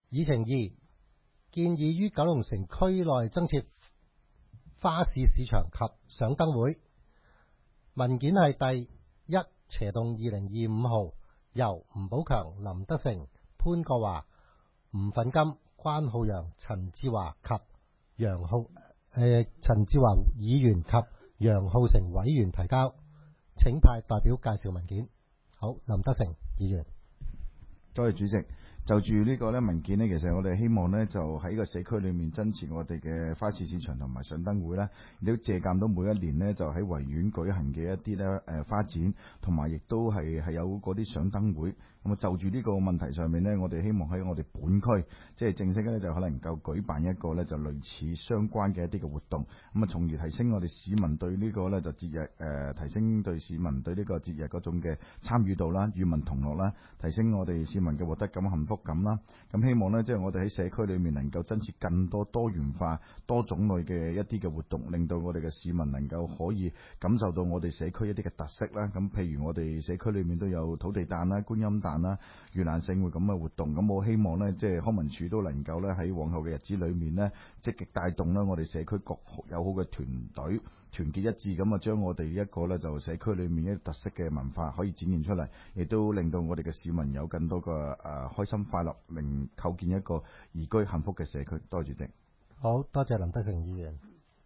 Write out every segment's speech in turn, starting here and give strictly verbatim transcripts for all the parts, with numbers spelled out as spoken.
議程二，建議於九龍城區內增設花市市場及賞燈會。文件係第一斜洞二零二五號，由吳寶強、林德成、潘國華、吳奮金、關浩洋、陳志華及楊浩誒陳志華議員及楊浩成委員提交，請派代表介紹文件。好，林德成議員。 多謝主席。就住呢個咧文件呢，其實我哋希望呢，就喺個社區裏面增設我哋嘅花市市場同埋上燈會啦，亦都借鑑到每一年呢，就喺維園舉行嘅一啲咧誒花展，同埋亦都係係有嗰啲上燈會。咁啊就住呢個問題上面呢，我哋希望喺我哋本區即係正式咧就可能夠舉辦一個咧就類似相關嘅一啲嘅活動，咁啊從而提升我哋市民對呢個咧就節日誒、呃、提升對市民對呢個節日嗰種嘅參與度啦、與民同樂啦，提升我哋市民嘅獲得感、幸福感啦。咁希望呢，即係我哋喺社區裏面能夠增設更多多元化、多種類嘅一啲嘅活動，令到我哋嘅市民能夠可以感受到我哋社區一啲嘅特色啦。咁譬如我哋社區裏面都有土地誕啦、觀音誕啦、盂蘭勝會咁嘅活動。咁我希望呢，即係康文署都能夠呢，喺往後嘅日子裏面呢，積極帶動啦我哋社區各友好嘅團隊，團結一致咁啊，將我哋一個呢，就社區裏面一啲特色嘅文化可以展現出嚟，亦都令到我哋嘅市民有更多嘅誒、呃、開心快樂，令構建一個宜居幸福嘅社區。多謝主席。 好多謝林德成議員。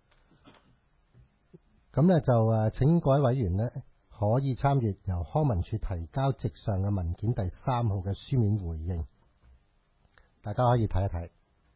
咁呢，就誒請各位委員呢，可以參閱由康文署提交直上嘅文件第三號嘅書面回應，大家可以睇一睇。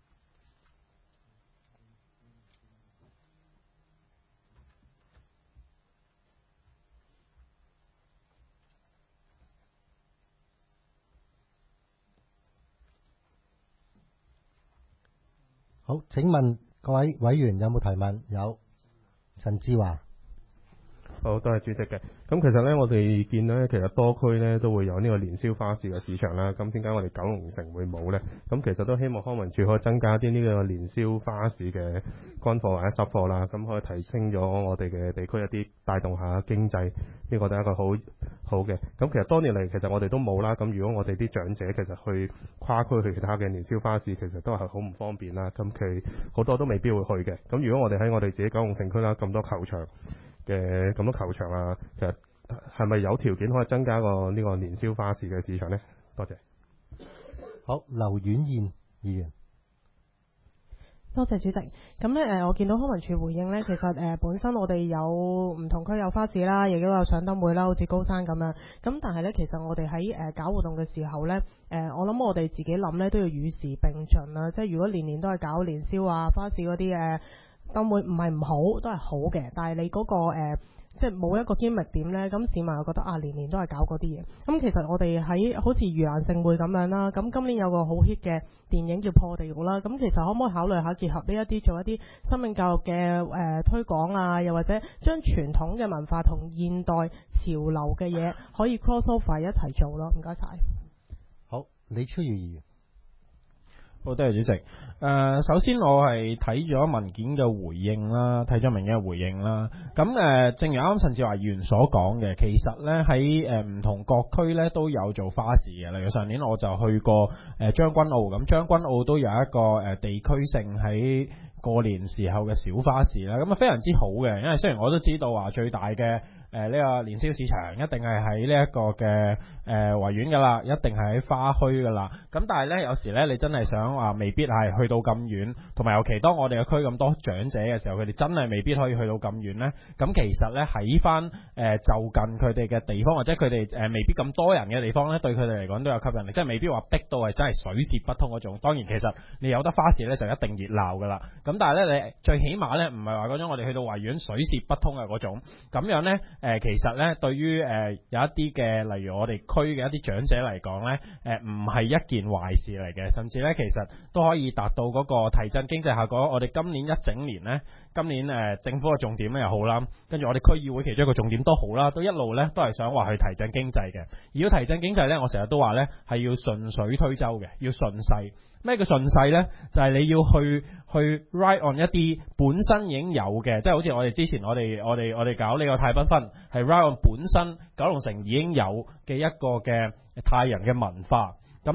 好，請問各位委員有冇提問？有，陳志華。 好，多謝主席嘅。咁其實咧，我哋見咧，其實多區咧都會有呢個年宵花市嘅市場啦。咁點解我哋九龍城會冇呢？咁其實都希望康文署可以增加啲呢個年宵花市嘅乾貨或者濕貨啦，咁可以提升咗我哋嘅地區一啲帶動下經濟，呢個都係一個好好嘅。咁其實多年嚟，其實我哋都冇啦。咁如果我哋啲長者其實去跨區去其他嘅年宵花市，其實都係好唔方便啦。咁佢好多都未必會去嘅。咁如果我哋喺我哋自己九龍城區啦，咁多球場嘅咁多球場啊，其實係咪有條件可以增加個呢個年宵花市嘅市場呢？多謝。 好，劉婉燕議員。 多謝主席。咁咧誒，我見到康文署回應咧，其實誒、呃、本身我哋有唔同區有花市啦，亦都有上燈會啦，好似高山咁樣。咁但係咧，其實我哋喺誒搞活動嘅時候咧，誒、呃、我諗我哋自己諗咧都要與時並進啦。即係如果年年都係搞年宵啊、花市嗰啲誒燈會，唔係唔好，都係好嘅。但係你嗰、那個、呃即係冇一個 gimmick 點呢，咁市民又覺得啊，年年都係搞嗰啲嘢。咁其實我哋喺好似盂蘭勝會咁樣啦，咁今年有個好 hit 嘅電影叫破地獄啦。咁其實可唔可以考慮下結合呢一啲做一啲生命教育嘅誒、呃、推廣啊，又或者將傳統嘅文化同現代潮流嘅嘢可以 cross over 一齊做咯？唔該晒。 好，李超裕議員。 好，多謝主席。誒、呃，首先我係睇咗文件嘅回應啦，睇咗文件嘅回應啦。咁誒、呃，正如啱啱陳志華議員所講嘅，其實咧喺誒唔同各區咧都有做花市嘅。例如上年我就去過誒將軍澳，咁將軍澳都有一個誒、呃、地區性喺過年時候嘅小花市啦。咁啊非常之好嘅，因為雖然我都知道話最大嘅誒呢個年宵市場一定係喺呢一個嘅誒維園噶啦，一定係喺花墟噶啦。咁但係咧有時咧你真係想話未必係去到咁遠，同埋尤其當我哋嘅區咁多長者嘅時候，佢哋真係未必可以去到咁遠咧。咁其實咧喺翻誒就近佢哋嘅地方，或者佢哋誒未必咁多人嘅地方咧，對佢哋嚟講都有吸引力，即係未必話逼到係真係水泄不通嗰種。當然其實你有得花市咧就一定熱鬧噶啦。咁但係咧你最起碼咧唔係話嗰種我哋去到維園水泄不通嘅嗰種。咁樣咧誒、呃、其實咧對於誒、呃、有一啲嘅例如我哋區嘅一啲長者嚟講咧誒唔係一件壞事嚟嘅，甚至咧其實都可以達到嗰個提振經濟效果。我哋今年一整年咧，今年誒、呃、政府嘅重點咧又好啦，跟住我哋區議會其中一個重點都好啦，都一路咧都係想話去提振經濟嘅。而要提振經濟咧，我成日都話咧係要順水推舟嘅，要順勢。咩叫順勢呢？就係、是、你要去去 ride on 一啲本身已經有嘅，即係好似我哋之前我哋我哋我哋搞呢個太繽紛，係 ride on 本身九龍城已經有嘅一個嘅太陽嘅文化。咁呢，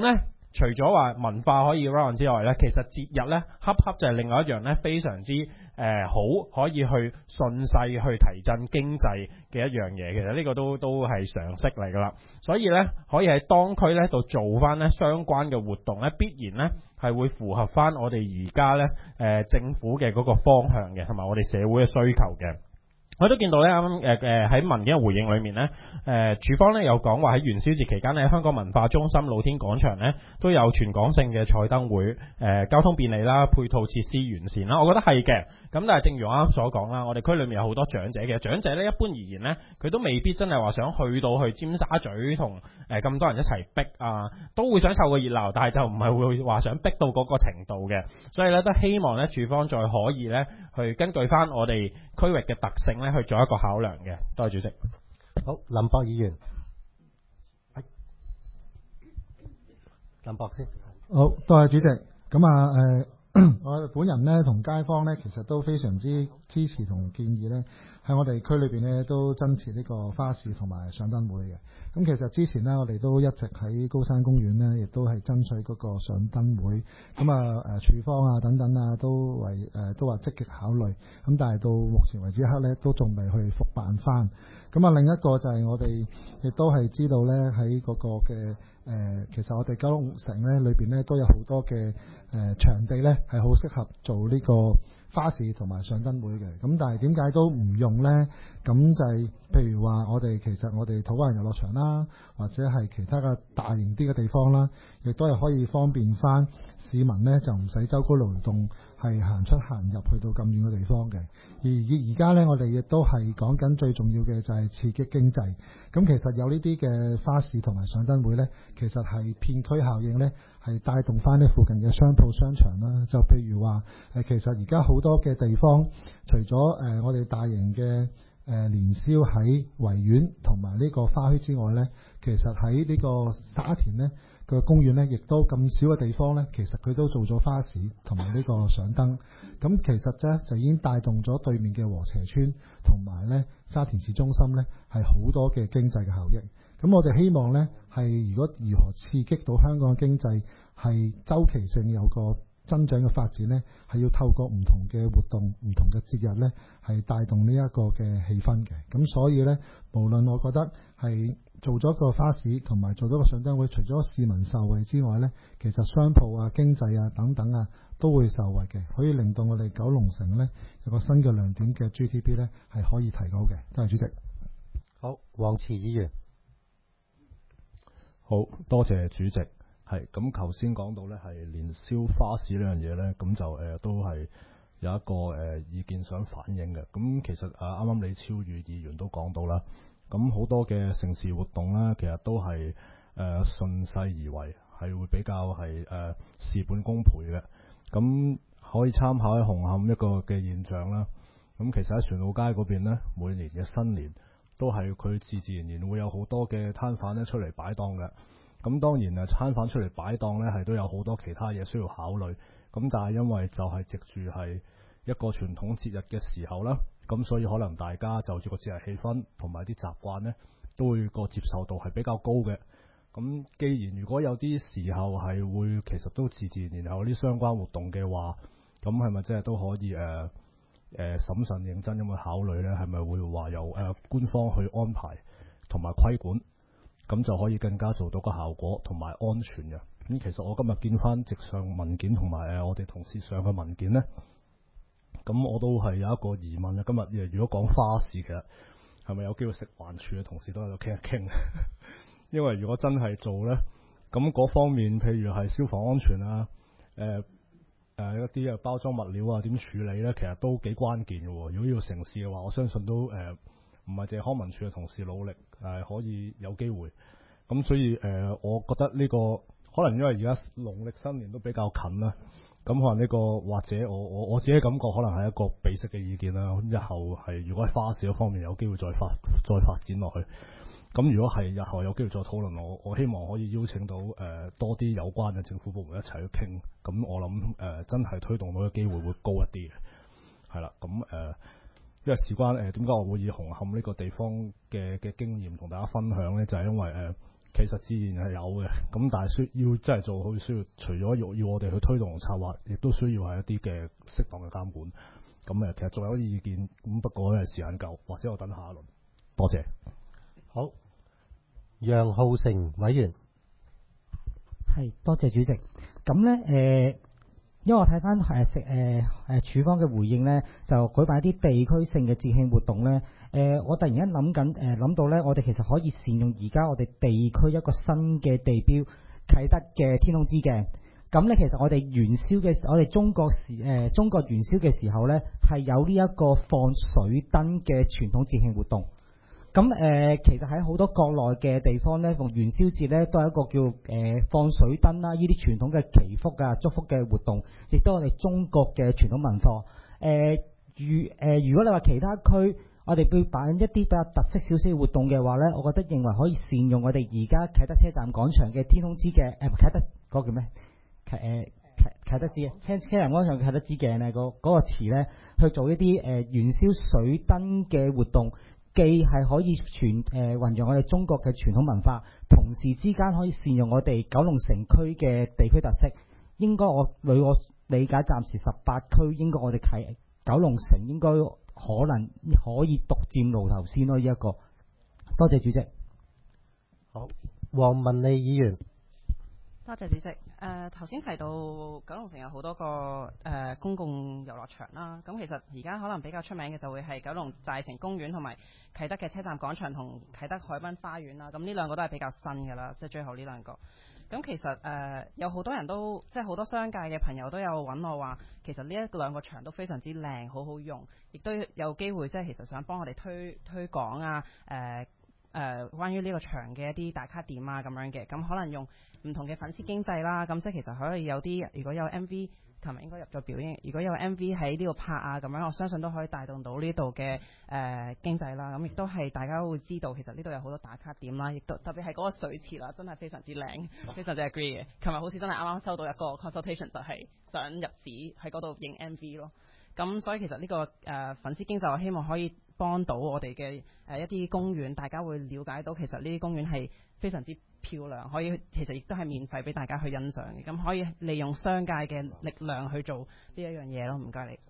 除咗話文化可以 run 之外呢，其實節日呢，恰恰就係另外一樣呢，非常之誒、呃、好，可以去順勢去提振經濟嘅一樣嘢。其實呢個都都係常識嚟㗎啦。所以呢，可以喺當區呢度做翻呢相關嘅活動呢，必然呢係會符合翻我哋而家呢誒、呃、政府嘅嗰個方向嘅，同埋我哋社會嘅需求嘅。我都見到咧，啱啱誒誒喺文件嘅回應裏面咧，誒、呃、署方咧有講話喺元宵節期間咧，香港文化中心露天廣場咧都有全港性嘅彩燈會，誒、呃、交通便利啦，配套設施完善啦，我覺得係嘅。咁但係正如我啱啱所講啦，我哋區裏面有好多長者嘅，長者咧一般而言咧，佢都未必真係話想去到去尖沙咀同誒咁多人一齊逼啊，都會想湊個熱鬧，但係就唔係會話想逼到嗰個程度嘅。所以咧都希望咧署方再可以咧去根據翻我哋區域嘅特性咧，去做一個考量嘅。多謝主席。 好，林博議員，林博先。 好，多謝主席。咁啊，誒、呃，我本人呢，同街坊呢，其實都非常之支持同建議呢，喺我哋區裏邊呢，都增設呢個花市同埋上燈會嘅。咁其實之前呢，我哋都一直喺高山公園呢，亦都係爭取嗰個上燈會。咁啊，誒署方啊等等啊，都為誒、呃、都話積極考慮。咁但係到目前為止一刻呢，都仲未去復辦翻。咁啊，另一個就係我哋亦都係知道呢，喺嗰個嘅誒、呃，其實我哋九龍城呢裏邊呢，都有好多嘅誒、呃、場地呢，係好適合做呢個花市同埋上燈會嘅。咁但係點解都唔用呢？咁就係譬如話，我哋其實我哋土瓜灣遊樂場啦，或者係其他嘅大型啲嘅地方啦，亦都係可以方便翻市民呢，就唔使周居勞動，係行出行入去到咁遠嘅地方嘅。而而家呢，我哋亦都係講緊最重要嘅就係刺激經濟。咁其實有呢啲嘅花市同埋上燈會呢，其實係片區效應呢，係帶動翻呢附近嘅商鋪商場啦。就譬如話誒，其實而家好多嘅地方，除咗誒、呃、我哋大型嘅誒年宵喺維園同埋呢個花墟之外呢，其實喺呢個沙田呢個公園呢，亦都咁少嘅地方呢，其實佢都做咗花市同埋呢個上燈。咁其實呢，就已經帶動咗對面嘅禾輋邨同埋呢沙田市中心呢，係好多嘅經濟嘅效益。咁我哋希望呢，係如果如何刺激到香港嘅經濟係周期性有個增長嘅發展呢，係要透過唔同嘅活動、唔同嘅節日呢，係帶動呢一個嘅氣氛嘅。咁所以呢，無論我覺得係做咗個花市同埋做咗個上燈會，除咗市民受惠之外呢，其實商鋪啊、經濟啊等等啊都會受惠嘅，可以令到我哋九龍城呢有個新嘅亮點嘅 G D P 呢係可以提高嘅。多謝主席。 好，黃慈議員。 好多謝主席。係咁，頭先講到咧係年宵花市呢樣嘢咧，咁就誒、呃、都係有一個誒、呃、意見想反映嘅。咁其實啊，啱啱李超宇議員都講到啦，咁好多嘅盛事活動咧，其實都係誒順勢而為，係會比較係誒、呃、事半功倍嘅。咁可以參考喺紅磡一個嘅現象啦。咁其實喺船澳街嗰邊咧，每年嘅新年都係佢自自然然會有好多嘅攤販咧出嚟擺檔嘅。咁當然啊，餐販出嚟擺檔呢，係都有好多其他嘢需要考慮。咁但係因為就係藉住係一個傳統節日嘅時候啦，咁所以可能大家就住個節日氣氛同埋啲習慣呢，都會個接受度係比較高嘅。咁既然如果有啲時候係會其實都自自然然有啲相關活動嘅話，咁係咪真係都可以誒誒、呃呃、審慎認真咁去考慮呢？係咪會話由誒、呃、官方去安排同埋規管？咁就可以更加做到個效果同埋安全嘅。咁其實我今日見翻直上文件同埋誒我哋同事上嘅文件呢，咁我都係有一個疑問啊。今日如果講花市，其實係咪有機會食環署嘅同事都喺度傾一傾？因為如果真係做呢，咁嗰方面譬如係消防安全啊、誒、呃、誒、呃、一啲嘅包裝物料啊點處理呢，其實都幾關鍵嘅。如果要成事嘅話，我相信都誒。呃唔係淨係康文署嘅同事努力，誒、呃、可以有機會。咁所以誒、呃，我覺得呢、這個可能因為而家農曆新年都比較近啦，咁可能呢、這個或者我我我自己感覺可能係一個備識嘅意見啦。咁日後係如果喺花市嗰方面有機會再發再發展落去，咁如果係日後有機會再討論，我我希望可以邀請到誒、呃、多啲有關嘅政府部門一齊去傾。咁我諗誒、呃、真係推動到嘅機會會高一啲嘅。係啦，咁誒。呃因為事關誒點解我會以紅磡呢個地方嘅嘅經驗同大家分享呢？就係、是、因為誒、呃、 其實自然係有嘅。咁但係需要真係做好，需要除咗要要我哋去推動策劃，亦都需要係一啲嘅適當嘅監管。咁誒，其實仲有意見，咁不過咧時間夠，或者我等下一輪。多謝。 好，楊浩成委員。 係，多謝主席。咁咧誒，因為我睇翻誒食誒誒處方嘅回應咧，就舉辦一啲地區性嘅節慶活動咧。誒、呃，我突然間諗緊誒諗到咧，我哋其實可以善用而家我哋地區一個新嘅地標啟德嘅天空之鏡。咁咧，其實我哋元宵嘅我哋中國時誒、呃、中國元宵嘅時候咧，係有呢一個放水燈嘅傳統節慶活動。咁誒、呃，其實喺好多國內嘅地方咧，逢元宵節咧都係一個叫誒、呃、放水燈啦，呢啲傳統嘅祈福啊、祝福嘅活動，亦都係我哋中國嘅傳統文化。誒、呃，如誒、呃，如果你話其他區，我哋會辦一啲比較特色少少嘅活動嘅話咧，我覺得認為可以善用我哋而家啟德車站廣場嘅天空之鏡，誒、呃、啟德嗰個叫咩？啟誒啟啟德之嘅車車站廣場嘅啟德之鏡咧，嗰、那個詞咧去做一啲誒、呃、元宵水燈嘅活動。既係可以傳誒運用我哋中國嘅傳統文化，同時之間可以善用我哋九龍城區嘅地區特色。應該我據我理解，暫時十八區應該我哋啟九龍城應該可能可以獨佔驢頭先咯。呢一個多謝主席。 好，黃文利議員。 多謝主席。誒頭先提到九龍城有好多個誒、呃、公共遊樂場啦，咁其實而家可能比較出名嘅就會係九龍寨城公園同埋啟德嘅車站廣場同啟德海濱花園啦。咁呢兩個都係比較新嘅啦，即係最後呢兩個。咁其實誒、呃、有好多人都即係好多商界嘅朋友都有揾我話，其實呢一兩個場都非常之靚，好好用，亦都有機會即係其實想幫我哋推推廣啊誒。呃誒、呃，關於呢個場嘅一啲打卡點啊咁樣嘅，咁可能用唔同嘅粉絲經濟啦，咁即係其實可以有啲，如果有 M V， 琴日應該入咗表演，如果有 M V 喺呢度拍啊咁樣，我相信都可以帶動到呢度嘅誒經濟啦。咁亦都係大家會知道，其實呢度有好多打卡點啦，亦都特別係嗰個水池啦，真係非常之靚，非常之 agree 嘅。琴日好似真係啱啱收到一個 consultation，就係想入紙喺嗰度影 M V 咯。咁所以其實呢、這個誒、呃、粉絲經濟，我希望可以幫到我哋嘅誒一啲公園，大家會了解到其實呢啲公園係非常之漂亮，可以其實亦都係免費俾大家去欣賞嘅。咁可以利用商界嘅力量去做呢一樣嘢咯。唔該你。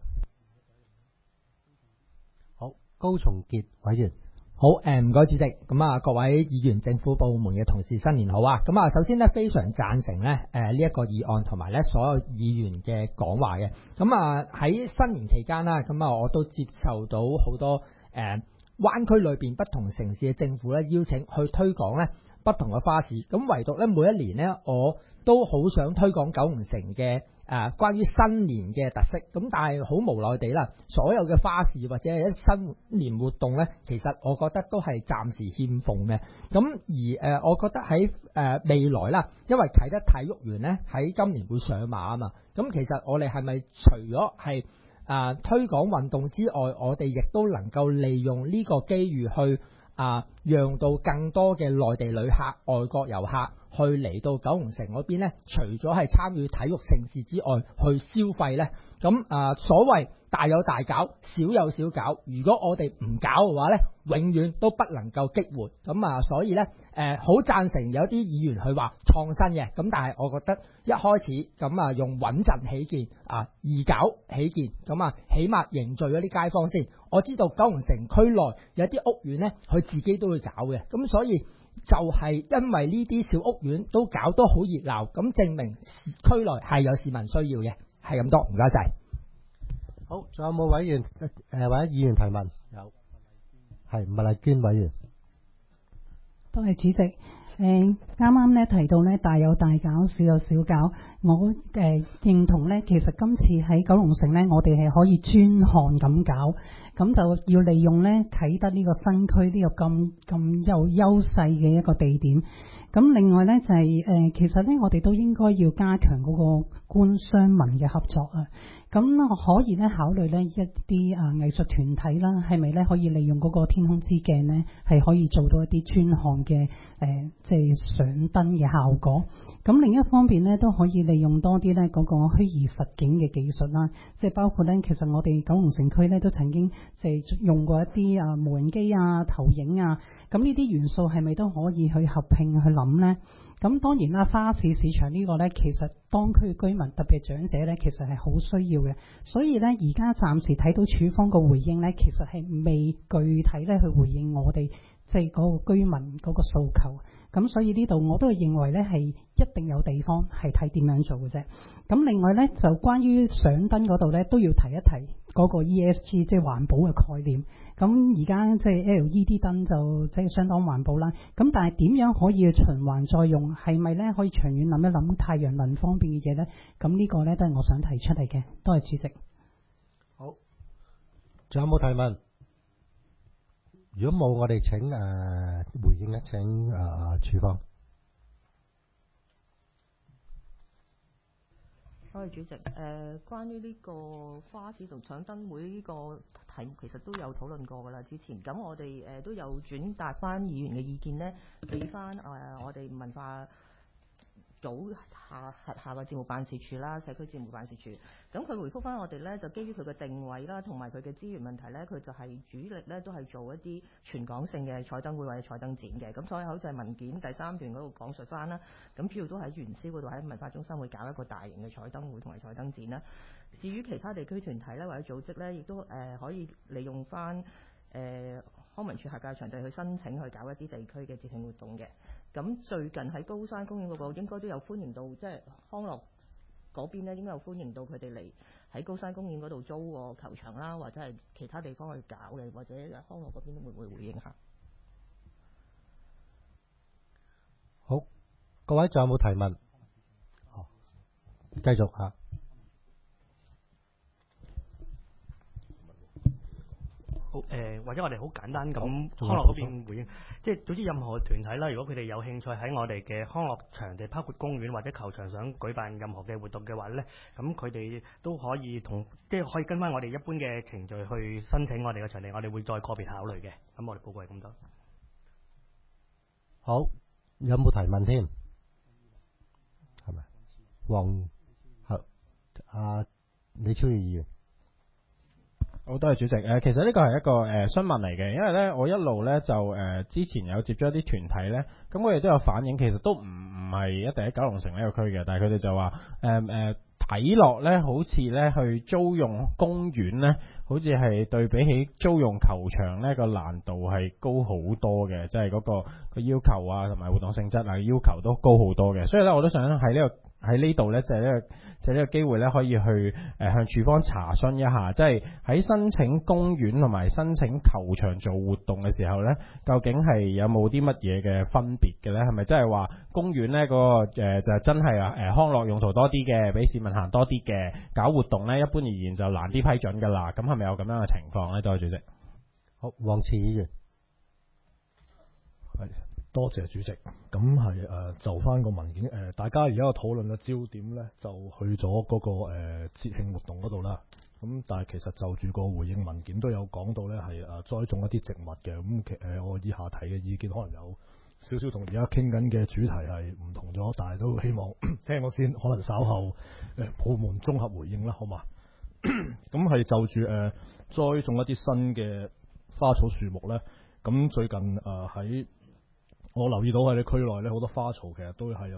好，高松傑委員。 好，誒唔該主席，咁啊各位議員、政府部門嘅同事，新年好啊！咁啊，首先呢，非常贊成呢誒呢一個議案同埋呢所有議員嘅講話嘅。咁啊喺新年期間啦，咁啊我都接受到好多誒、呃、灣區裏邊不同城市嘅政府呢邀請去推廣呢不同嘅花市。咁唯獨呢每一年呢，我都好想推廣九龍城嘅。誒、啊，關於新年嘅特色，咁但係好無奈地啦，所有嘅花市或者係一新年活動呢，其實我覺得都係暫時欠奉嘅。咁而誒、呃，我覺得喺誒、呃、未來啦，因為啟德體育園呢喺今年會上馬啊嘛，咁其實我哋係咪除咗係誒推廣運動之外，我哋亦都能夠利用呢個機遇去啊，讓到更多嘅內地旅客、外國遊客去嚟到九龍城嗰邊呢，除咗係參與體育盛事之外，去消費呢。咁啊，所謂大有大搞，小有小搞。如果我哋唔搞嘅話呢，永遠都不能夠激活。咁啊，所以呢，誒好贊成有啲議員去話創新嘅。咁但係我覺得一開始咁啊，用穩陣起見啊，易搞起見。咁啊，起碼凝聚咗啲街坊先。我知道九龍城區內有啲屋苑呢，佢自己都會搞嘅。咁所以就係因為呢啲小屋苑都搞得好熱鬧，咁證明區內係有市民需要嘅。係咁多，唔該晒。 好，仲有冇委員誒、呃、或者議員提問？有，係麥麗娟委員。 多謝主席。誒啱啱咧提到咧大有大搞，小有小搞，我誒、呃、認同咧，其實今次喺九龍城咧，我哋係可以專項咁搞，咁就要利用咧啟德呢個新區呢個咁咁有優勢嘅一個地點。咁另外咧就係、是、誒、呃，其實咧我哋都應該要加強嗰個官商民嘅合作啊。咁可以咧考慮咧一啲啊藝術團體啦，係咪咧可以利用嗰個天空之鏡咧，係可以做到一啲專項嘅誒，即係上燈嘅效果。咁另一方面咧，都可以利用多啲咧嗰個虛擬實境嘅技術啦，即係包括咧，其實我哋九龍城區咧都曾經即係用過一啲啊無人機啊投影啊，咁呢啲元素係咪都可以去合併去諗呢？咁當然啦，花市市場呢個呢，其實當區居民特別係長者呢，其實係好需要嘅。所以呢，而家暫時睇到署方個回應呢，其實係未具體咧去回應我哋即係嗰個居民嗰個訴求。咁所以呢度我都係認為呢係一定有地方係睇點樣做嘅啫。咁另外呢，就關於上燈嗰度呢，都要提一提嗰個 E S G 即係環保嘅概念。咁而家即係 L E D 燈就即係相當環保啦。咁但係點樣可以循環再用？係咪呢可以長遠諗一諗太陽能方面嘅嘢呢？咁呢個呢都係我想提出嚟嘅。多謝主席。 好，仲有冇提問？如果冇，我哋請誒、呃、回應咧，請誒、呃、署方。 多謝主席。誒、呃，關於呢個花市同搶燈會呢個題目，其實都有討論過㗎啦。之前咁，我哋誒、呃、都有轉達翻議員嘅意見呢，俾翻誒我哋文化組下轄下嘅節目辦事處啦，社區節目辦事處。咁佢回覆翻我哋呢，就基於佢嘅定位啦，同埋佢嘅資源問題呢，佢就係主力呢都係做一啲全港性嘅彩燈會或者彩燈展嘅。咁所以好似係文件第三段嗰度講述翻啦。咁主要都喺元宵嗰度喺文化中心會搞一個大型嘅彩燈會同埋彩燈展啦。至於其他地區團體呢，或者組織呢，亦都誒、呃、可以利用翻誒、呃、康文署轄下場地去申請去搞一啲地區嘅節慶活動嘅。咁最近喺高山公園嗰個應該都有歡迎到，即係康樂嗰邊咧應該有歡迎到佢哋嚟喺高山公園嗰度租個球場啦，或者係其他地方去搞嘅，或者康樂嗰邊會唔會回應下？ 好，各位仲有冇提問？哦，繼續嚇。 好誒、呃，或者我哋好簡單咁康樂嗰邊回應，即係總之任何團體啦，如果佢哋有興趣喺我哋嘅康樂場地，包括公園或者球場想舉辦任何嘅活動嘅話咧，咁佢哋都可以同即係可以跟翻我哋一般嘅程序去申請我哋嘅場地，我哋會再個別考慮嘅。咁我哋報告係咁多。 好，有冇提問添？係咪？黃係阿李超裕議員。 好多謝主席。誒、呃，其實呢個係一個誒詢問嚟嘅，因為咧我一路咧就誒、呃、之前有接咗一啲團體咧，咁佢哋都有反映，其實都唔唔係一定喺九龍城呢個區嘅，但係佢哋就話誒誒睇落咧好似咧去租用公園咧，好似係對比起租用球場咧個難度係高好多嘅，即係嗰個個要求啊同埋活動性質啊要求都高好多嘅，所以咧我都想喺呢個喺呢度咧就係呢個就係呢個機會咧可以去誒、呃、向署方查詢一下，即係喺申請公園同埋申請球場做活動嘅時候咧，究竟係有冇啲乜嘢嘅分別嘅咧？係咪真係話公園咧嗰、那個誒、呃、就真係啊誒康樂用途多啲嘅，俾市民行多啲嘅，搞活動咧一般而言就難啲批准㗎啦。咁係咪有咁樣嘅情況咧？多謝主席。 好，黃慈議員。 係。多謝主席，咁係誒就翻個文件誒、呃，大家而家嘅討論嘅焦點咧，就去咗嗰、那個誒、呃、節慶活動嗰度啦。咁但係其實就住個回應文件都有講到咧，係誒栽種一啲植物嘅。咁其誒我以下提嘅意見可能有少少同而家傾緊嘅主題係唔同咗，但係都希望聽我先，可能稍後誒、呃、部門綜合回應啦，好嘛？咁係就住誒、呃、栽種一啲新嘅花草樹木咧。咁最近誒喺、呃我留意到喺你區內咧，好多花槽其實都係有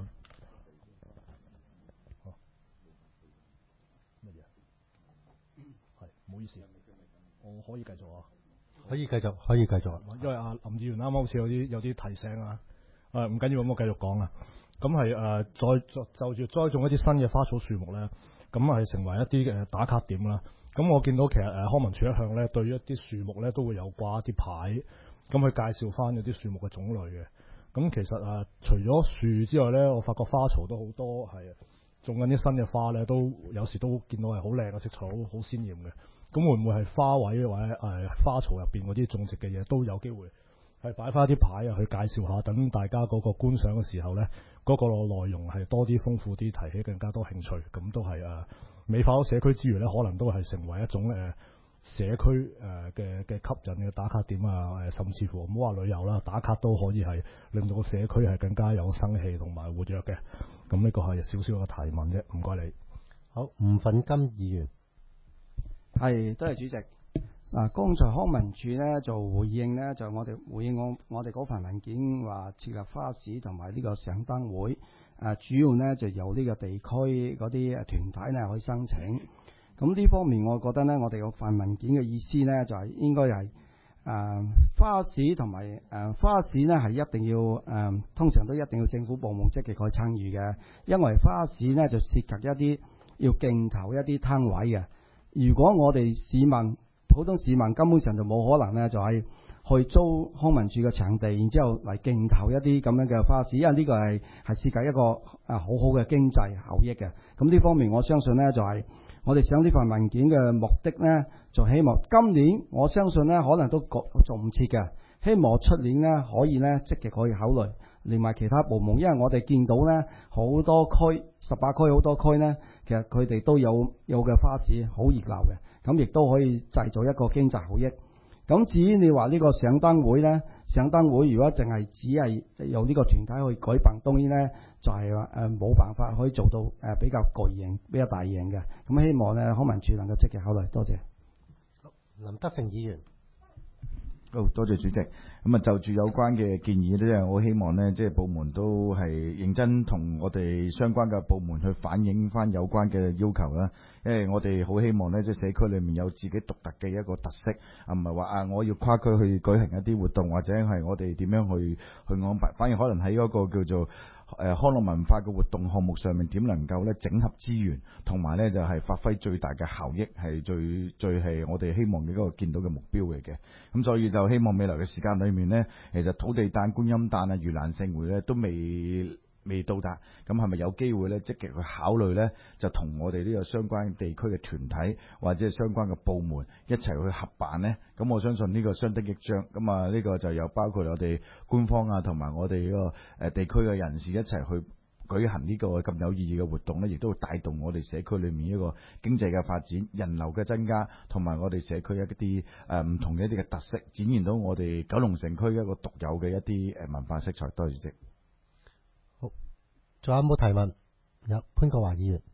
乜嘢？係唔好意思，我可以繼續啊。 可以繼續，可以繼續。 因為阿林議員啱啱好似有啲有啲提醒啊。誒唔緊要，咁我繼續講啊。咁係誒再就就住栽種一啲新嘅花草樹木咧，咁係成為一啲嘅打卡點啦。咁我見到其實誒康文署一向咧對於一啲樹木咧都會有掛一啲牌，咁去介紹翻嗰啲樹木嘅種類嘅。咁其實啊，除咗樹之外咧，我發覺花槽都好多係種緊啲新嘅花咧，都有時都見到係好靚嘅色彩，好好鮮豔嘅。咁會唔會係花位或者誒、呃、花槽入邊嗰啲種植嘅嘢都有機會係擺翻啲牌啊，去介紹下，等大家嗰個觀賞嘅時候咧，嗰、嗰個內容係多啲豐富啲，提起更加多興趣。咁都係誒美化咗社區之餘咧，可能都係成為一種誒。呃社區誒嘅嘅吸引嘅打卡點啊，誒甚至乎唔好話旅遊啦，打卡都可以係令到個社區係更加有生氣同埋活躍嘅。咁呢個係少少嘅提問啫，唔該你。 好，吳奮金議員。 係，多謝主席。 嗱，剛才康文署咧就回應咧，就我哋回應我我哋嗰份文件話設立花市同埋呢個賞燈會，誒、啊、主要咧就由呢個地區嗰啲誒團體咧可以申請。咁呢方面，我覺得咧，我哋個份文件嘅意思咧，就係、是、應該係誒、呃、花市同埋誒花市咧係一定要誒、呃，通常都一定要政府部門積極去參與嘅，因為花市咧就涉及一啲要競投一啲攤位嘅。如果我哋市民普通市民根本上就冇可能咧，就係去租康文署嘅場地，然之後嚟競投一啲咁樣嘅花市，因為呢個係係涉及一個誒好好嘅經濟效益嘅。咁呢方面，我相信咧就係、是、我哋想呢份文件嘅目的咧，就希望今年我相信咧可能都做唔切嘅，希望出年咧可以咧積極可以考慮，連埋其他部門，因為我哋見到咧好多區十八區好多區咧，其實佢哋都有有嘅花市好熱鬧嘅。咁亦都可以製造一個經濟效益。咁至於你話呢個賞燈會呢，賞燈會如果淨係只係由呢個團體去舉辦，當然呢就係話誒冇辦法可以做到誒比較巨型、比較大型嘅。咁希望呢康文署能夠積極考慮。多謝。 林德成議員。 好，多謝主席。咁啊，就住有關嘅建議咧，我希望呢，即係部門都係認真同我哋相關嘅部門去反映翻有關嘅要求啦。因為我哋好希望呢，即係社區裏面有自己獨特嘅一個特色，啊唔係話啊我要跨區去舉行一啲活動，或者係我哋點樣去去安排，反而可能喺嗰個叫做誒康樂文化嘅活動項目上面，點能夠咧整合資源，同埋咧就係發揮最大嘅效益，係最最係我哋希望嘅一個見到嘅目標嚟嘅。咁所以就希望未來嘅時間裏面呢，其實土地誕、觀音誕啊、盂蘭勝會咧都未未到達，咁係咪有機會咧積極去考慮咧，就同我哋呢個相關地區嘅團體或者係相關嘅部門一齊去合辦呢？咁我相信呢個相得益彰。咁啊呢個就有包括我哋官方啊，同埋我哋呢個誒地區嘅人士一齊去舉行呢個咁有意義嘅活動咧，亦都會帶動我哋社區裏面一個經濟嘅發展、人流嘅增加，同埋我哋社區一啲誒唔同嘅一啲嘅特色，展現到我哋九龍城區一個獨有嘅一啲誒文化色彩。多謝主席。 好，仲有冇提問？有潘國華議員。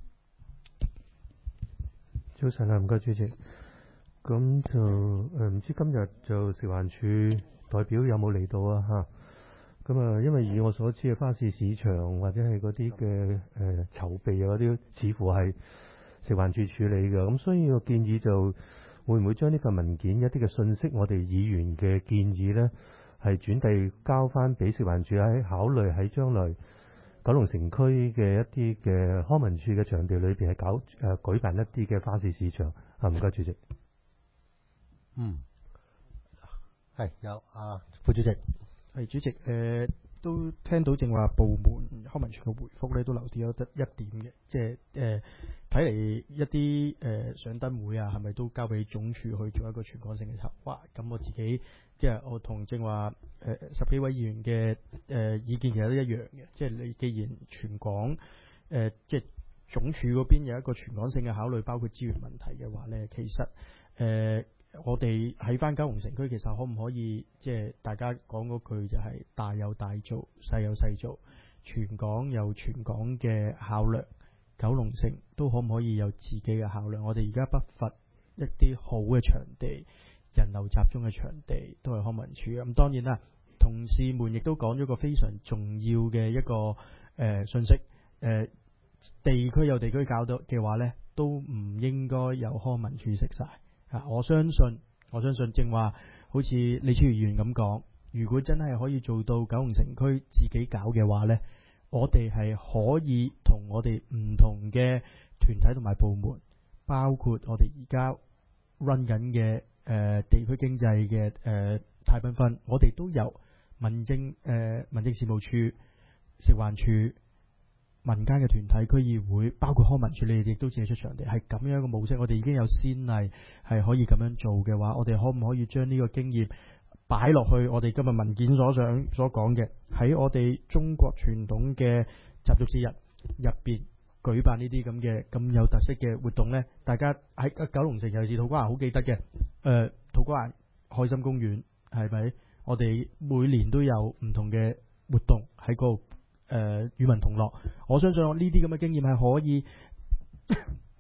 早晨啊，唔該主席。咁就誒唔知今日就食環署代表有冇嚟到啊？嚇。咁啊，因為以我所知嘅花市市場或者係嗰啲嘅誒籌備啊嗰啲，似乎係食環署處理嘅。咁所以個建議就會唔會將呢份文件一啲嘅信息，我哋議員嘅建議呢，係轉遞交翻俾食環署喺考慮喺將來九龍城區嘅一啲嘅康文署嘅場地裏邊係搞誒、呃、舉辦一啲嘅花市市場啊。唔該主席。 嗯，係有啊，副主席。 係主席，誒、呃、都聽到正話部門康文署嘅回覆咧，都留啲咗得一點嘅，即係誒睇嚟一啲誒賞燈會啊，係咪都交俾總署去做一個全港性嘅籌劃？咁我自己即係我同正話誒十幾位議員嘅誒、呃、意見其實都一樣嘅，即係你既然全港誒、呃、即係總署嗰邊有一個全港性嘅考慮，包括資源問題嘅話咧，其實誒。呃我哋喺翻九龍城區，其實可唔可以即係大家講嗰句就係大有大做，細有細做，全港有全港嘅考量，九龍城都可唔可以有自己嘅考量？我哋而家不乏一啲好嘅場地，人流集中嘅場地都係康文署。咁當然啦，同事們亦都講咗個非常重要嘅一個誒、呃、信息，誒、呃、地區有地區搞到嘅話呢，都唔應該由康文署食晒。啊！我相信，我相信正話，好似李超議員咁講，如果真係可以做到九龍城區自己搞嘅話呢，我哋係可以同我哋唔同嘅團體同埋部門，包括我哋而家 run 緊嘅誒地區經濟嘅誒太繽紛，我哋都由民政誒、呃、民政事務處、食環署、民間嘅團體、區議會，包括康文署，你哋亦都借出場地，係咁樣嘅模式。我哋已經有先例係可以咁樣做嘅話，我哋可唔可以將呢個經驗擺落去我哋今日文件所想所講嘅，喺我哋中國傳統嘅習俗節日入邊舉辦呢啲咁嘅咁有特色嘅活動呢？大家喺九龍城尤其是土瓜灣好記得嘅，誒、呃、土瓜灣海心公園係咪？我哋每年都有唔同嘅活動喺嗰度。誒、呃、與民同樂，我相信我呢啲咁嘅經驗係可以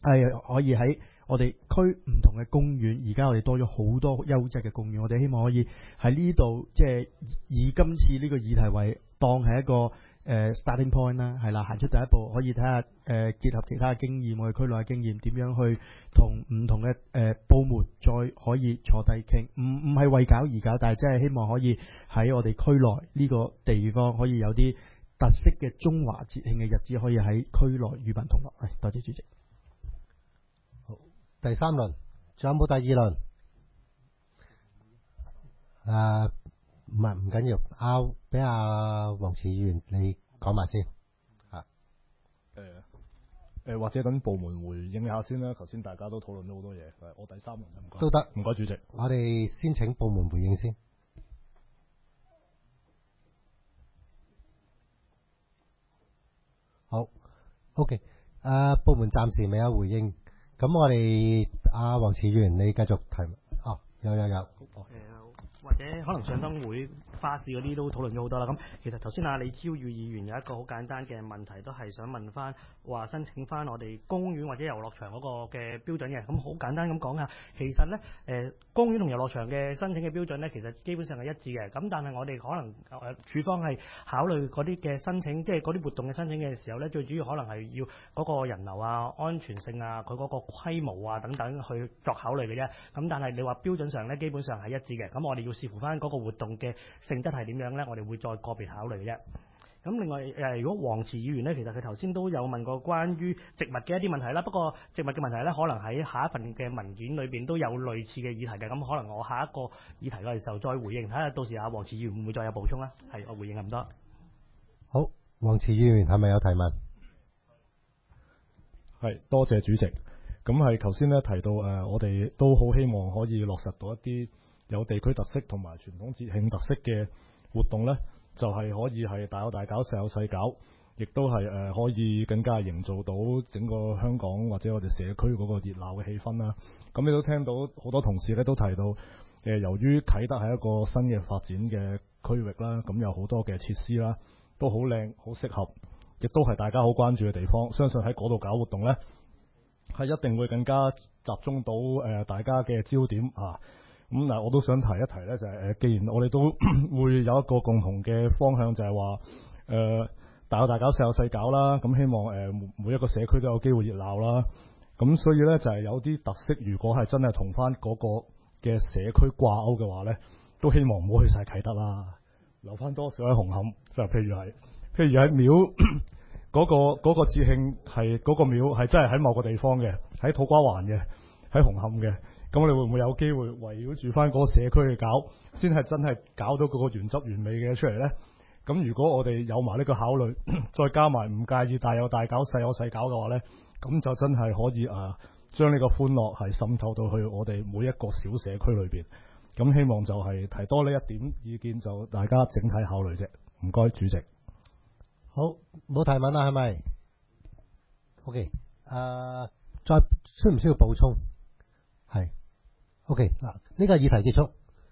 係可以喺我哋區唔同嘅公園，而家我哋多咗好多優質嘅公園，我哋希望可以喺呢度即係以今次呢個議題為當係一個誒、呃、starting point 啦，係啦，行出第一步，可以睇下誒結合其他嘅經驗，我哋區內嘅經驗點樣去同唔同嘅誒、呃、部門再可以坐低傾，唔唔係為搞而搞，但係真係希望可以喺我哋區內呢個地方可以有啲特色嘅中華節慶嘅日子，可以喺區內與民同樂。係，多謝主席。 第三輪，仲有冇第二輪？誒，唔係唔緊要，阿俾阿黃慈議員你講埋先。啊， 誒誒，或者等部門回應下先啦。頭先大家都討論咗好多嘢，我第三輪唔該。 都得， 唔該主席。 我哋先請部門回應先。好 ，OK， 誒，部門暫時未有回應。咁我哋阿黃慈議員，你繼續提。哦，有有有。 誒、呃，或者可能上燈會、花市嗰啲都討論咗好多啦。咁其實頭先阿李超宇議員有一個好簡單嘅問題，都係想問翻話申請翻我哋公園或者遊樂場嗰個嘅標準嘅。咁好簡單咁講下，其實咧誒、呃、公園同遊樂場嘅申請嘅標準咧，其實基本上係一致嘅。咁但係我哋可能誒處方係考慮嗰啲嘅申請，即係嗰啲活動嘅申請嘅時候咧，最主要可能係要嗰個人流啊、安全性啊、佢嗰個規模啊等等去作考慮嘅啫。咁但係你話標準上咧，基本上係一致嘅。咁我哋要視乎翻嗰個活動嘅性質係點樣咧，我哋會再個別考慮嘅啫。咁另外誒，如果黃慈議員咧，其實佢頭先都有問過關於植物嘅一啲問題啦。不過植物嘅問題咧，可能喺下一份嘅文件裏邊都有類似嘅議題嘅。咁可能我下一個議題嘅時候再回應，睇下到時阿黃慈議員會唔會再有補充啦？係，我回應咁多。 好，黃慈議員係咪有提問？ 係，多謝主席。咁係頭先咧提到誒、呃，我哋都好希望可以落實到一啲有地區特色同埋傳統節慶特色嘅活動咧，就係、是、可以係大有大搞、細有細搞，亦都係誒、呃、可以更加營造到整個香港或者我哋社區嗰個熱鬧嘅氣氛啦。咁你都聽到好多同事咧都提到，誒、呃、由於啟德係一個新嘅發展嘅區域啦，咁有好多嘅設施啦，都好靚、好適合，亦都係大家好關注嘅地方。相信喺嗰度搞活動咧，係一定會更加集中到誒、呃、大家嘅焦點啊！咁嗱，我都想提一提咧，就係、是、誒，既然我哋都會有一個共同嘅方向，就係話誒大有大搞、細有細搞啦。咁希望誒、呃、每一個社區都有機會熱鬧啦。咁所以咧，就係、是、有啲特色，如果係真係同翻嗰個嘅社區掛鈎嘅話咧，都希望唔好去晒啟德啦，留翻多少喺紅磡。就譬如係，譬如喺廟嗰、那個嗰、那個節慶係嗰個廟係真係喺某個地方嘅，喺土瓜灣嘅，喺紅磡嘅。咁我哋會唔會有機會圍繞住翻嗰個社區去搞，先係真係搞到嗰個原汁原味嘅出嚟呢？咁如果我哋有埋呢個考慮，再加埋唔介意大有大搞、細有細搞嘅話呢，咁就真係可以啊，將呢個歡樂係滲透到去我哋每一個小社區裏邊。咁希望就係提多呢一點意見，就大家整體考慮啫。唔該，主席。 好，冇提問啦，係咪 ？OK， 誒、呃，再需唔需要補充？係。OK，嗱，呢個議題結束。